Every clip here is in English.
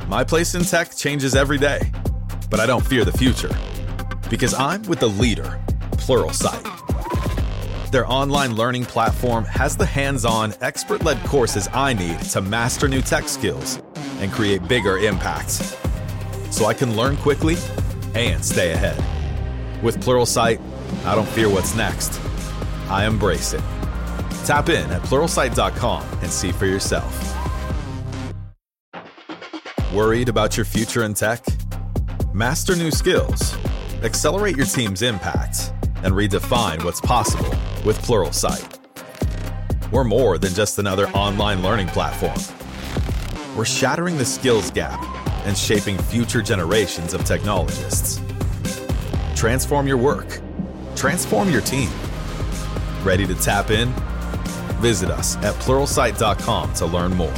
My place in tech changes every day, but I don't fear the future because I'm with the leader, Pluralsight. Their online learning platform has the hands-on, expert-led courses I need to master new tech skills and create bigger impacts, so I can learn quickly and stay ahead. With Pluralsight, I don't fear what's next. I embrace it. Tap in at Pluralsight.com and see for yourself. Worried about your future in tech? Master new skills, accelerate your team's impact, and redefine what's possible with Pluralsight. We're more than just another online learning platform. We're shattering the skills gap and shaping future generations of technologists. Transform your work. Transform your team. Ready to tap in? Visit us at Pluralsight.com to learn more.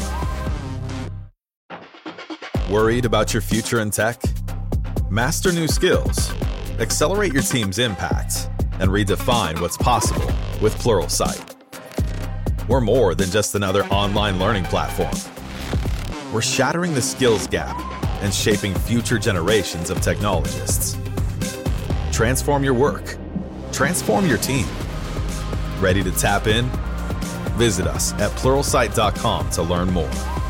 Worried about your future in tech? Master new skills, accelerate your team's impact, and redefine what's possible with Pluralsight. We're more than just another online learning platform. We're shattering the skills gap and shaping future generations of technologists. Transform your work. Transform your team. Ready to tap in? Visit us at Pluralsight.com to learn more.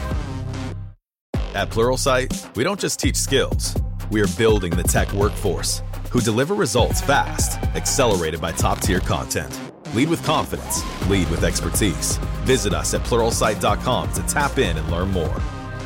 At Pluralsight, we don't just teach skills. We are building the tech workforce who deliver results fast, accelerated by top-tier content. Lead with confidence. Lead with expertise. Visit us at Pluralsight.com to tap in and learn more.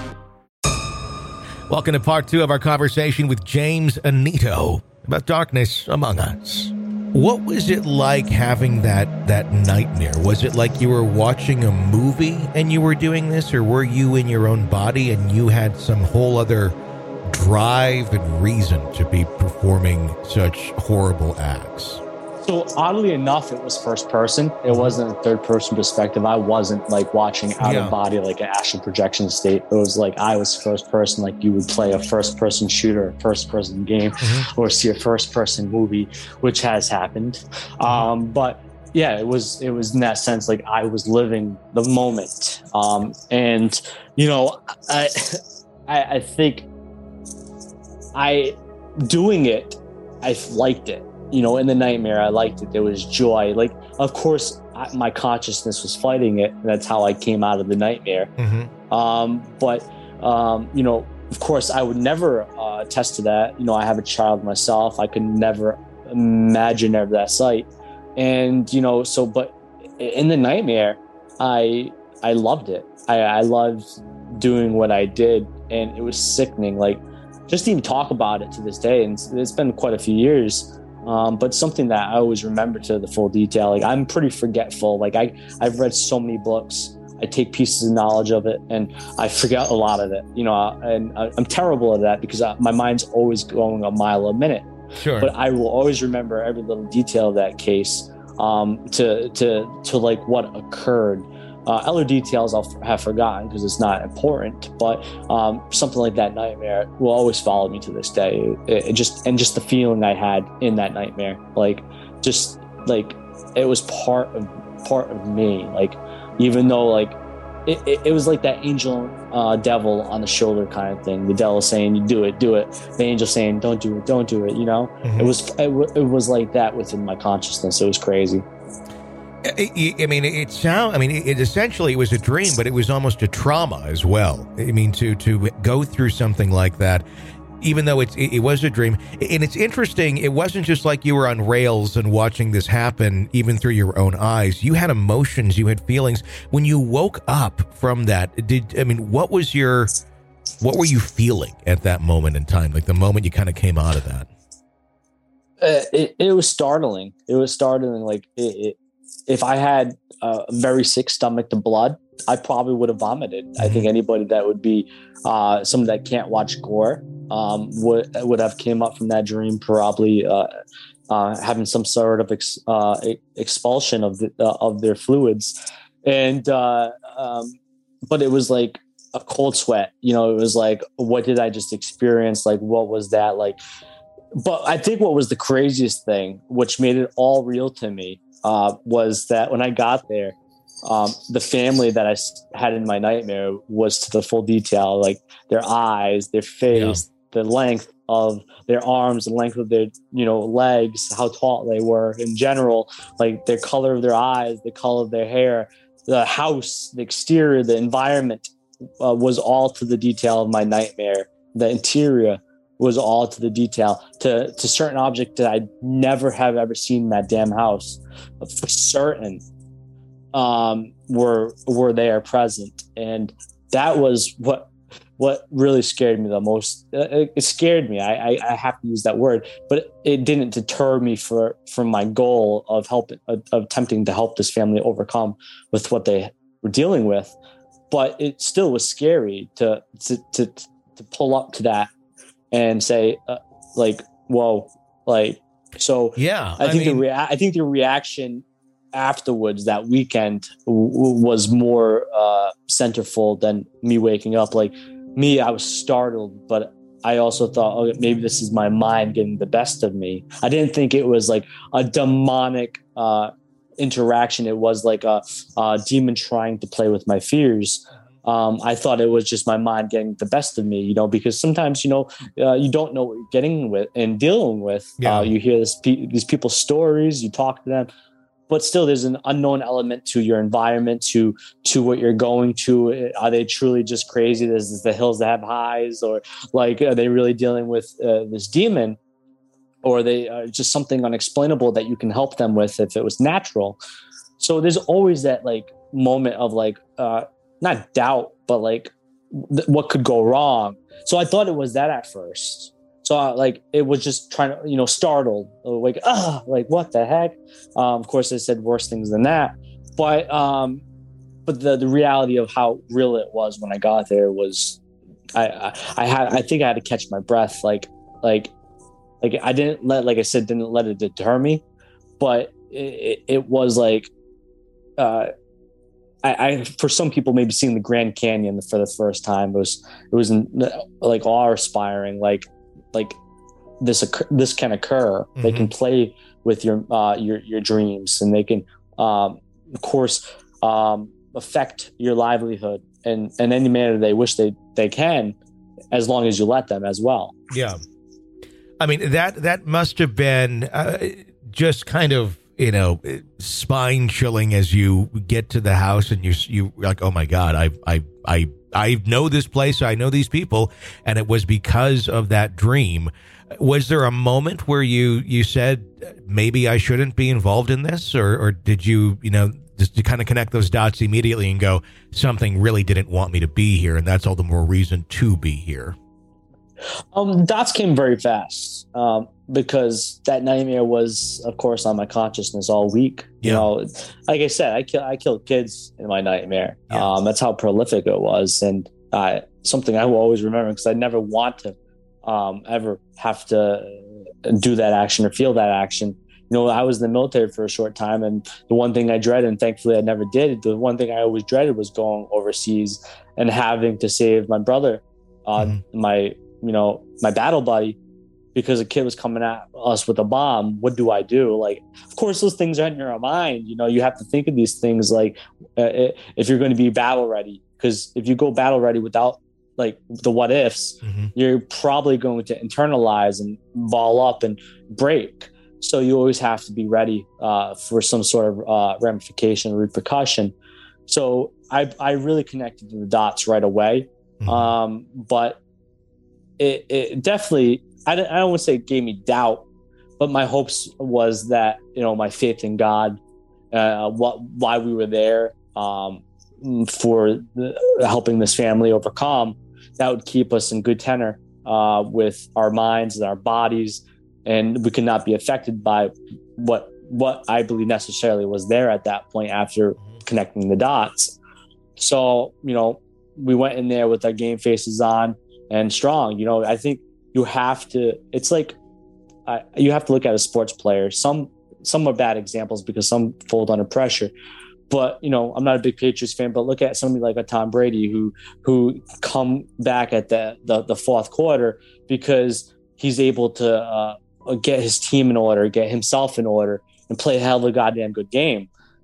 Welcome to part 2 of our conversation with James Anito about Darkness Among Us. What was it like having that nightmare? Was it like you were watching a movie and you were doing this, or were you in your own body and you had some whole other drive and reason to be performing such horrible acts? So oddly enough, it was first person. It wasn't a third person perspective. I wasn't like watching out of body, like an astral projection state. It was like I was first person, like you would play a first person shooter, first person game, or see a first person movie, which has happened. But yeah, it was in that sense, like I was living the moment. And you know, I think doing it, I liked it. You know, in the nightmare, I liked it. There was joy. Like, of course, my consciousness was fighting it. And that's how I came out of the nightmare. But, you know, of course, I would never attest to that. You know, I have a child myself. I could never imagine ever that sight. And, you know, so, but in the nightmare, I loved it. I loved doing what I did. And it was sickening. Like, just to even talk about it to this day. And it's been quite a few years. But something that I always remember to the full detail. Like I'm pretty forgetful. Like I've read so many books. I take pieces of knowledge of it and I forget a lot of it, you know, and I'm terrible at that because my mind's always going a mile a minute. Sure. But I will always remember every little detail of that case, to like what occurred. Other details I'll have forgotten because it's not important, but something like that nightmare will always follow me to this day. It just the feeling I had in that nightmare, like just like it was part of me. Like even though like it was like that angel devil on the shoulder kind of thing. The devil saying you do it. The angel saying don't do it. You know, it was like that within my consciousness. It was crazy. I mean, it essentially was a dream, but it was almost a trauma as well. I mean, to go through something like that, even though it was a dream. And it's interesting. It wasn't just like you were on rails and watching this happen, even through your own eyes. You had emotions, you had feelings. When you woke up from that, what were you feeling at that moment in time? Like the moment you kind of came out of that? It was startling. It was startling. Like if I had a very sick stomach to blood, I probably would have vomited. I think anybody that would be someone that can't watch gore would have came up from that dream probably having some sort of expulsion of their fluids, and but it was like a cold sweat. You know, it was like, what did I just experience? Like, what was that like? But I think what was the craziest thing, which made it all real to me, was that when I got there, the family that I had in my nightmare was to the full detail, like their eyes, their face, the length of their arms, the length of their, legs, how tall they were in general, like their color of their eyes, the color of their hair, the house, the exterior, the environment was all to the detail of my nightmare. The interior was all to the detail, to certain objects that I never have ever seen in that damn house. For certain, were there present, and that was what really scared me the most. It scared me. I have to use that word, but it didn't deter me from my goal of attempting to help this family overcome with what they were dealing with. But it still was scary to pull up to that and say, like, whoa, like, so. Yeah, I think the reaction afterwards that weekend was more centerfold than me waking up. Like me, I was startled, but I also thought, oh, maybe this is my mind getting the best of me. I didn't think it was like a demonic interaction. It was like a demon trying to play with my fears. I thought it was just my mind getting the best of me, because sometimes, you don't know what you're getting with and dealing with. Yeah. You hear these people's stories, you talk to them, but still there's an unknown element to your environment, to what you're going to. Are they truly just crazy? There's the hills that have highs, or like, are they really dealing with this demon? Or are they just something unexplainable that you can help them with if it was natural? So there's always that like moment of like, not doubt, but like what could go wrong. So I thought it was that at first. So it was just trying to, startled, like, what the heck? Of course I said worse things than that, but the reality of how real it was when I got there was, I think I had to catch my breath. Like I didn't let it deter me, but it was like, I for some people maybe seeing the Grand Canyon for the first time, it was like awe-inspiring. Like this can occur. Mm-hmm. They can play with your dreams, and they can of course affect your livelihood in any manner they wish they can, as long as you let them as well. Yeah, I mean that must have been just kind of, spine chilling as you get to the house and you like, oh my God, I know this place. I know these people. And it was because of that dream. Was there a moment where you said, maybe I shouldn't be involved in this? Or did you, just to kind of connect those dots immediately and go, something really didn't want me to be here, and that's all the more reason to be here? Dots came very fast. Because that nightmare was, of course, on my consciousness all week. Yeah. Like I said, I killed kids in my nightmare. Yeah. That's how prolific it was, and something I will always remember, because I never want to ever have to do that action or feel that action. I was in the military for a short time, and the one thing I dreaded, and thankfully I never did, the one thing I always dreaded was going overseas and having to save my brother, my battle buddy, because a kid was coming at us with a bomb. What do I do? Like, of course, those things are in your mind. You have to think of these things like if you're going to be battle ready, because if you go battle ready without like the what ifs, you're probably going to internalize and ball up and break. So you always have to be ready for some sort of ramification, repercussion. So I really connected to the dots right away. But it definitely, I don't want to say it gave me doubt, but my hopes was that, my faith in God, why we were there, for helping this family overcome, that would keep us in good tenor with our minds and our bodies, and we could not be affected by what I believe necessarily was there at that point after connecting the dots. So, we went in there with our game faces on and strong. I think you have to, it's like, you have to look at a sports player. Some are bad examples because some fold under pressure, but I'm not a big Patriots fan, but look at somebody like a Tom Brady who come back at the fourth quarter because he's able to get his team in order, get himself in order, and play a hell of a goddamn good game.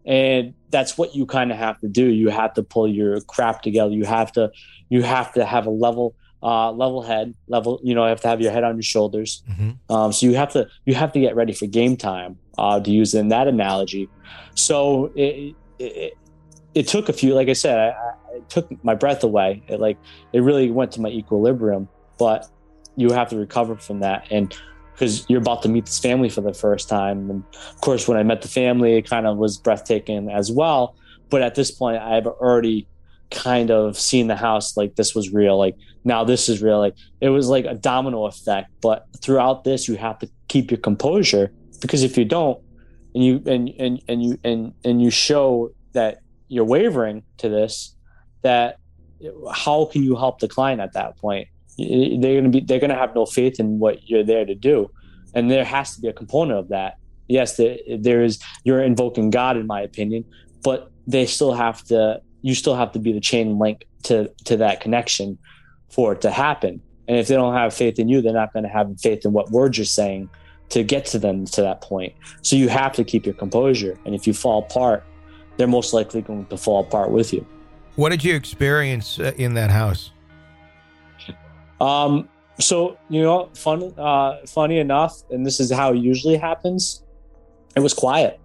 And that's what you kind of have to do. You have to pull your crap together. You have to have a level head, you have to have your head on your shoulders. So you have to get ready for game time, to use in that analogy. So it took a few, like I said, it took my breath away. It really went to my equilibrium, but you have to recover from that. And because you're about to meet this family for the first time. And of course, when I met the family, it kind of was breathtaking as well. But at this point, I've already kind of seen the house like this was real. Like, now this is real. Like, it was like a domino effect. But throughout this, you have to keep your composure, because if you don't, and you show that you're wavering to this, that how can you help the client at that point? They're going to have no faith in what you're there to do. And there has to be a component of that. Yes, you're invoking God, in my opinion, but you still have to be the chain link to that connection for it to happen. And if they don't have faith in you, they're not going to have faith in what words you're saying to get to them to that point. So you have to keep your composure. And if you fall apart, they're most likely going to fall apart with you. What did you experience in that house? So, funny enough, and this is how it usually happens, it was quiet.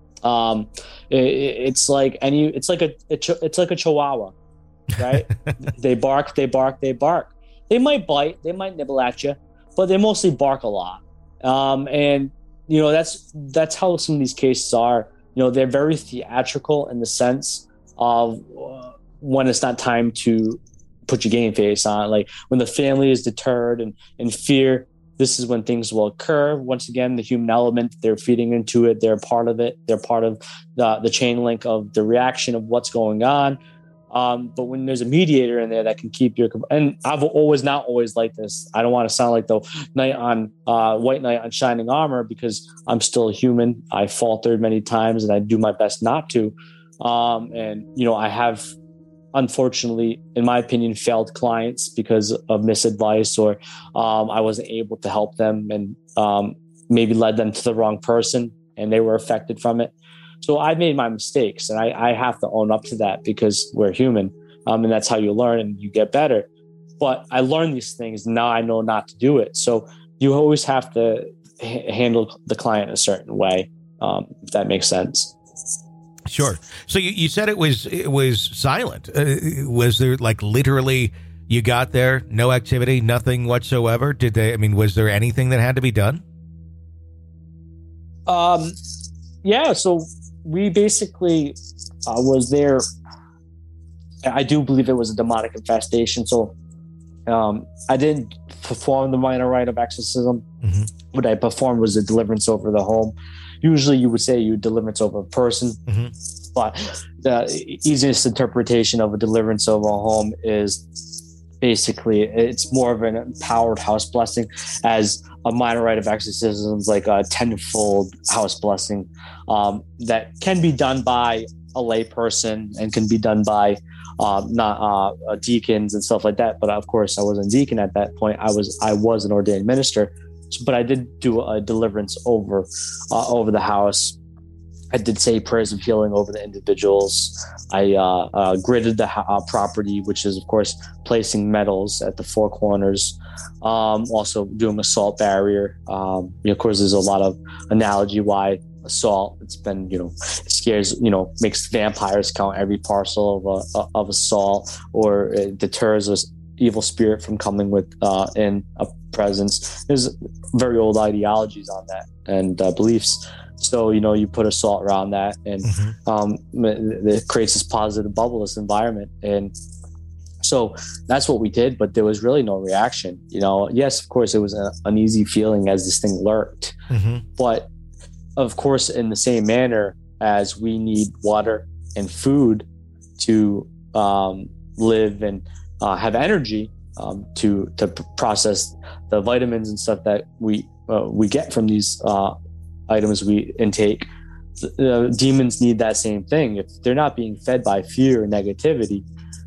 It's like a chihuahua, right? They bark. They might bite, they might nibble at you, but they mostly bark a lot. And that's how some of these cases are. They're very theatrical in the sense of when it's not time to put your game face on. Like, when the family is deterred and in fear, this is when things will occur. Once again, the human element, they're feeding into it. They're part of it. They're part of the chain link of the reaction of what's going on. But when there's a mediator in there that can keep your, and I've not always like this. I don't want to sound like the white knight on shining armor, because I'm still a human. I faltered many times, and I do my best not to. I have, unfortunately, in my opinion, failed clients because of misadvice, or I wasn't able to help them, and maybe led them to the wrong person, and they were affected from it. So I made my mistakes, and I have to own up to that, because we're human, and that's how you learn and you get better. But I learned these things, and now I know not to do it. So you always have to handle the client a certain way, if that makes sense. Sure. So you said it was silent. Was there, like, literally, you got there, no activity, nothing whatsoever? Was there anything that had to be done? Yeah. So we basically was there. I do believe it was a demonic infestation. So I didn't perform the minor rite of exorcism. Mm-hmm. What I performed was a deliverance over the home. Usually you would say you deliverance over a person, mm-hmm. but the easiest interpretation of a deliverance over a home is basically it's more of an empowered house blessing, as a minor rite of exorcism is like a tenfold house blessing that can be done by a lay person and can be done by deacons and stuff like that. But of course, I wasn't a deacon at that point. I was an ordained minister. But I did do a deliverance over the house. I did say prayers of healing over the individuals. I gridded the property, which is, of course, placing metals at the four corners. Also doing a salt barrier. Of course, there's a lot of analogy why salt. It's been, it scares, makes vampires count every parcel of a salt, or it deters us evil spirit from coming in a presence. There's very old ideologies on that and beliefs. So, you put a salt around that, and mm-hmm. It creates this positive bubble, this environment. And so that's what we did, but there was really no reaction. Yes, of course, it was an uneasy feeling as this thing lurked. Mm-hmm. But of course, in the same manner as we need water and food to live and have energy to process the vitamins and stuff that we get from these items we intake. Demons need that same thing. If they're not being fed by fear or negativity,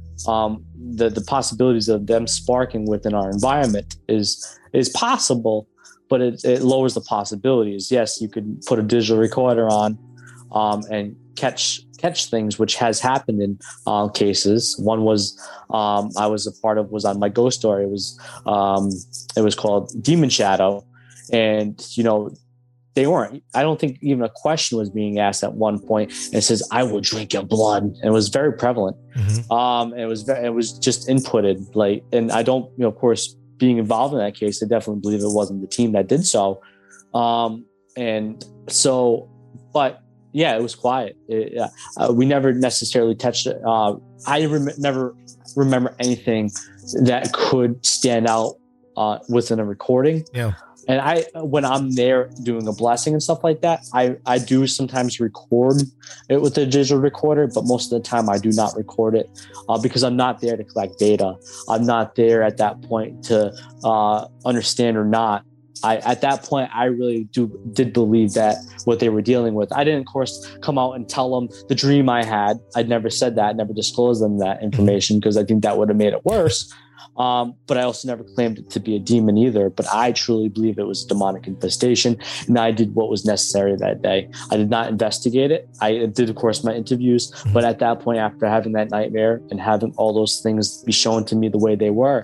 the possibilities of them sparking within our environment is possible, but it lowers the possibilities. Yes, you could put a digital recorder on and catch things, which has happened in cases. One was I was a part of was on my ghost story. It was called Demon Shadow, and they weren't. I don't think even a question was being asked at one point. And it says, "I will drink your blood," and it was very prevalent. Mm-hmm. It was just inputted, like, and I don't, of course, being involved in that case, I definitely believe it wasn't the team that did so. And so, but yeah, it was quiet. We never necessarily touched it. I never remember anything that could stand out within a recording. Yeah. And when I'm there doing a blessing and stuff like that, I do sometimes record it with a digital recorder, but most of the time I do not record it because I'm not there to collect data. I'm not there at that point to understand or not. At that point, I really did believe that what they were dealing with. I didn't, of course, come out and tell them the dream I had. I'd never said that, never disclosed them that information because I think that would have made it worse. But I also never claimed it to be a demon either. But I truly believe it was a demonic infestation, and I did what was necessary that day. I did not investigate it. I did, of course, my interviews. But at that point, after having that nightmare and having all those things be shown to me the way they were,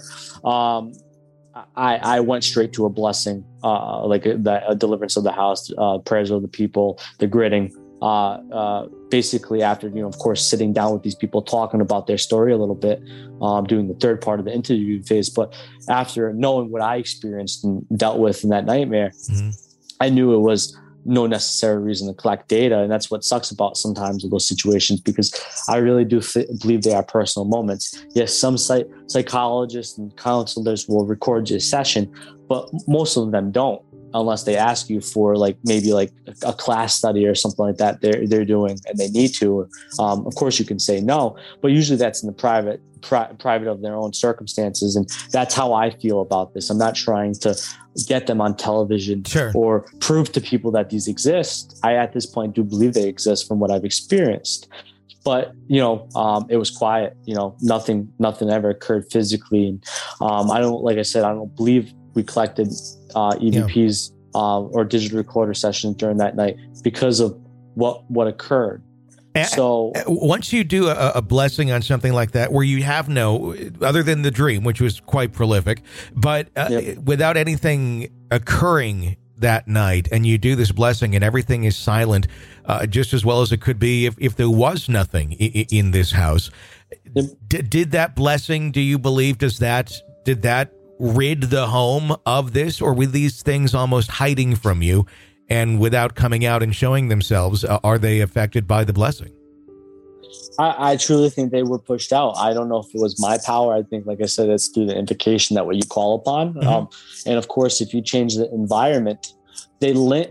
I went straight to a blessing, like a deliverance of the house, prayers of the people, the gridding. Basically, after of course, sitting down with these people, talking about their story a little bit, doing the third part of the interview phase. But after knowing what I experienced and dealt with in that nightmare, mm-hmm. I knew it was no necessary reason to collect data. And that's what sucks about sometimes of those situations, because I really do believe they are personal moments. Yes, some psychologists and counselors will record your session, but most of them don't, unless they ask you for maybe a class study or something like that they're doing and they need to. Of course you can say no, but usually that's in the private of their own circumstances. And that's how I feel about this. I'm not trying to get them on television or prove to people that these exist. I, at this point, do believe they exist from what I've experienced. But, it was quiet, nothing ever occurred physically. And I don't believe we collected EVPs or digital recorder sessions during that night because of what occurred. So once you do a blessing on something like that, where you have other than the dream, which was quite prolific, but without anything occurring that night, and you do this blessing and everything is silent, just as well as it could be if there was nothing in this house. Did that blessing, do you believe, did that rid the home of this, or were these things almost hiding from you? And without coming out and showing themselves, are they affected by the blessing? I truly think they were pushed out. I don't know if it was my power. I think, like I said, it's through the invocation that what you call upon. Mm-hmm. And of course, if you change the environment, they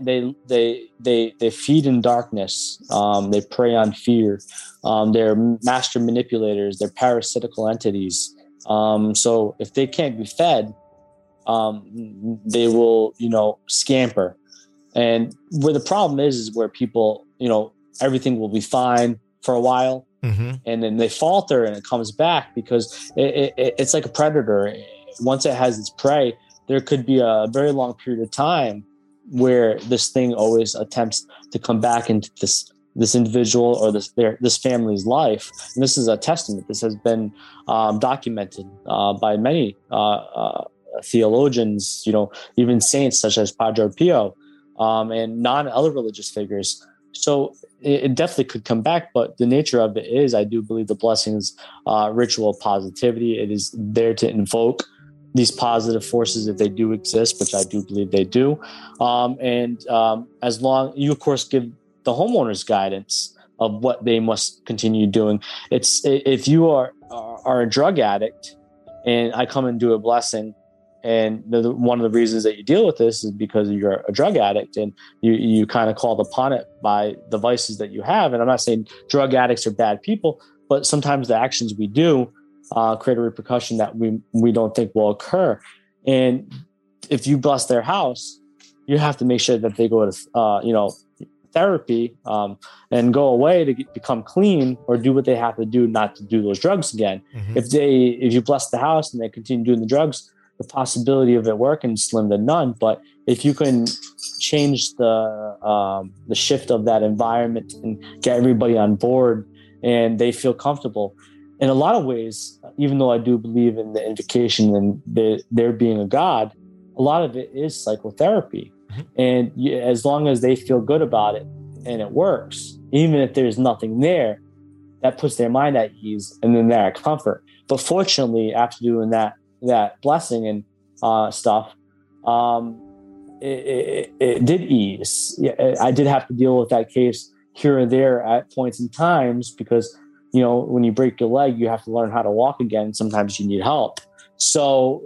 feed in darkness. They prey on fear. They're master manipulators. They're parasitical entities. So if they can't be fed, they will, scamper. And where the problem is where people, everything will be fine for a while, mm-hmm. and then they falter and it comes back because it's like a predator. Once it has its prey, there could be a very long period of time where this thing always attempts to come back into this individual or this family's life. And this is a testament. This has been documented by many theologians, even saints such as Padre Pio. And non-other religious figures. So it definitely could come back, but the nature of it is, I do believe the blessing is ritual positivity. It is there to invoke these positive forces if they do exist, which I do believe they do. As long you, of course, give the homeowners guidance of what they must continue doing. If you are a drug addict and I come and do a blessing, and one of the reasons that you deal with this is because you're a drug addict and you kind of called upon it by the vices that you have. And I'm not saying drug addicts are bad people, but sometimes the actions we do create a repercussion that we don't think will occur. And if you bless their house, you have to make sure that they go to, therapy and go away to become clean or do what they have to do not to do those drugs again. Mm-hmm. If you bless the house and they continue doing the drugs, the possibility of it working is slim to none. But if you can change the shift of that environment and get everybody on board and they feel comfortable. In a lot of ways, even though I do believe in the invocation and there being a God, a lot of it is psychotherapy. And as long as they feel good about it and it works, even if there's nothing there, that puts their mind at ease and then they're at comfort. But fortunately, after doing that blessing and stuff, it did ease. I did have to deal with that case here and there at points in times because, when you break your leg, you have to learn how to walk again. Sometimes you need help. So,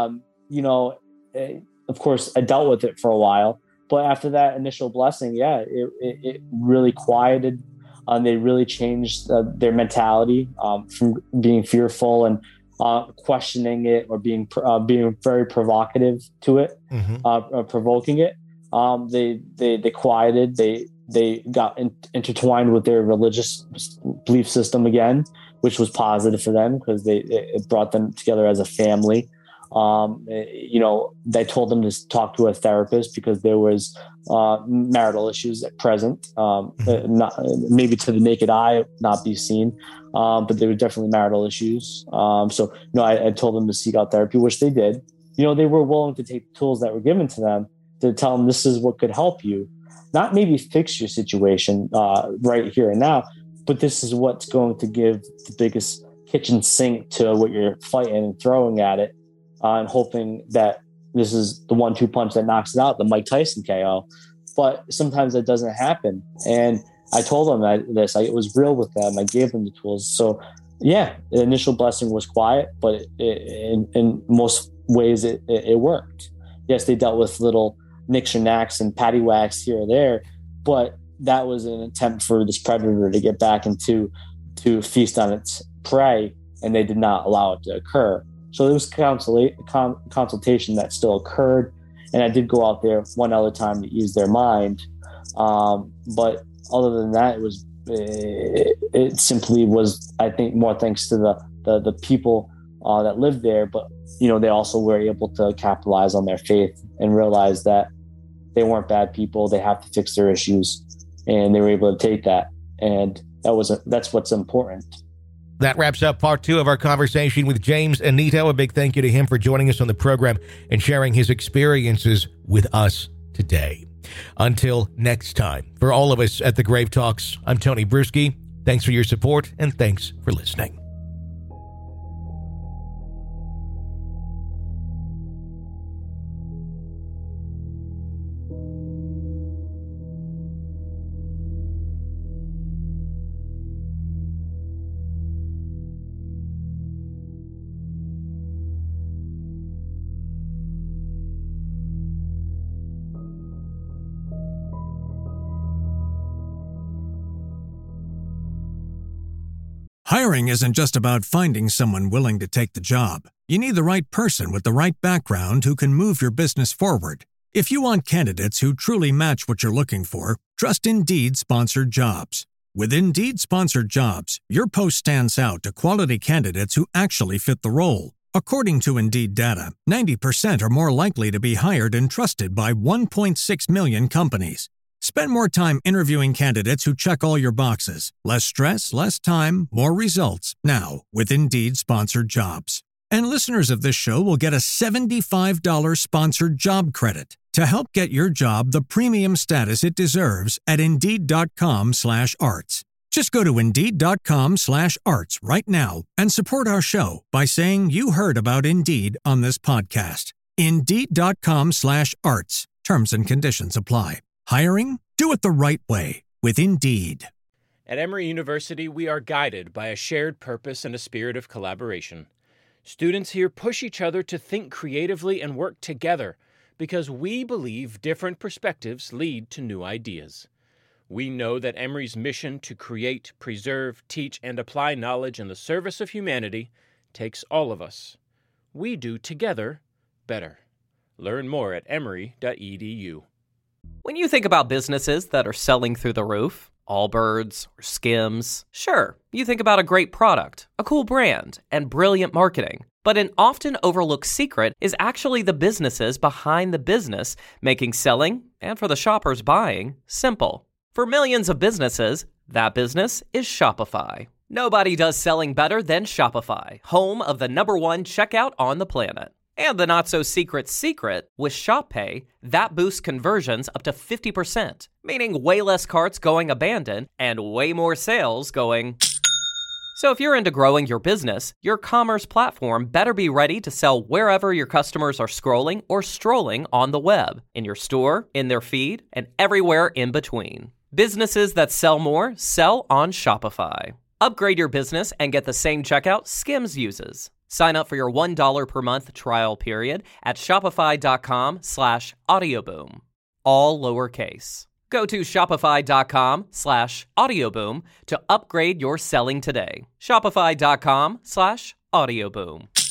of course, I dealt with it for a while. But after that initial blessing, it really quieted. They really changed their mentality from being fearful and questioning it or being very provocative to it, provoking it. They quieted. They got intertwined with their religious belief system again, which was positive for them because it brought them together as a family. They told them to talk to a therapist because there was marital issues at present, not maybe to the naked eye not be seen, but there were definitely marital issues. I told them to seek out therapy, which they did. They were willing to take the tools that were given to them to tell them this is what could help you, not maybe fix your situation right here and now, but this is what's going to give the biggest kitchen sink to what you're fighting and throwing at it. And hoping that this is the 1-2 punch that knocks it out, the Mike Tyson KO. But sometimes that doesn't happen. And I told them it was real with them. I gave them the tools. So, the initial blessing was quiet, but in most ways it worked. Yes, they dealt with little nicks or knacks and patty whacks here or there, but that was an attempt for this predator to get back to feast on its prey, and they did not allow it to occur. So there was consultation that still occurred, and I did go out there one other time to ease their mind. But other than that, it simply was, I think, more thanks to the people that lived there. But they also were able to capitalize on their faith and realize that they weren't bad people. They have to fix their issues, and they were able to take that. And that's what's important. That wraps up part 2 of our conversation with James Anito. A big thank you to him for joining us on the program and sharing his experiences with us today. Until next time, for all of us at the Grave Talks, I'm Tony Bruschi. Thanks for your support and thanks for listening. Hiring isn't just about finding someone willing to take the job. You need the right person with the right background who can move your business forward. If you want candidates who truly match what you're looking for, trust Indeed Sponsored Jobs. With Indeed Sponsored Jobs, your post stands out to quality candidates who actually fit the role. According to Indeed data, 90% are more likely to be hired and trusted by 1.6 million companies. Spend more time interviewing candidates who check all your boxes. Less stress, less time, more results. Now, with Indeed Sponsored Jobs. And listeners of this show will get a $75 sponsored job credit to help get your job the premium status it deserves at Indeed.com/arts. Just go to Indeed.com/arts right now and support our show by saying you heard about Indeed on this podcast. Indeed.com/arts. Terms and conditions apply. Hiring? Do it the right way with Indeed. At Emory University, we are guided by a shared purpose and a spirit of collaboration. Students here push each other to think creatively and work together because we believe different perspectives lead to new ideas. We know that Emory's mission to create, preserve, teach, and apply knowledge in the service of humanity takes all of us. We do together better. Learn more at emory.edu. When you think about businesses that are selling through the roof, Allbirds or Skims. Sure, you think about a great product, a cool brand, and brilliant marketing. But an often overlooked secret is actually the businesses behind the business, making selling, and for the shoppers buying, simple. For millions of businesses, that business is Shopify. Nobody does selling better than Shopify, home of the #1 checkout on the planet. And the not-so-secret secret, with Shop Pay, that boosts conversions up to 50%, meaning way less carts going abandoned and way more sales going... So if you're into growing your business, your commerce platform better be ready to sell wherever your customers are scrolling or strolling on the web, in your store, in their feed, and everywhere in between. Businesses that sell more sell on Shopify. Upgrade your business and get the same checkout Skims uses. Sign up for your $1 per month trial period at shopify.com/audioboom. All lowercase. Go to shopify.com/audioboom to upgrade your selling today. Shopify.com/audioboom.